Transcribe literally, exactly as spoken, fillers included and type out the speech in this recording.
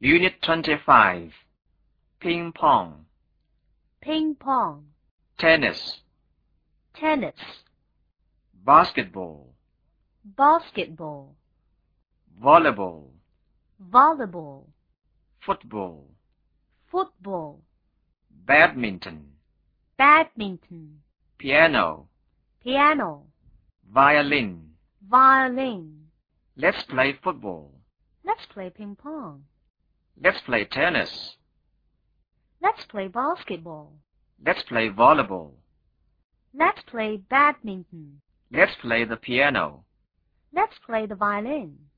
Unit twenty-five. Ping pong. Ping pong. Tennis. Tennis. Basketball. Basketball. Volleyball. Volleyball. Football. Football. Badminton. Badminton. Piano. Piano. Violin. Violin. Let's play football. Let's play ping pong. Let's play tennis. Let's play basketball. Let's play volleyball. Let's play badminton. Let's play the piano. Let's play the violin.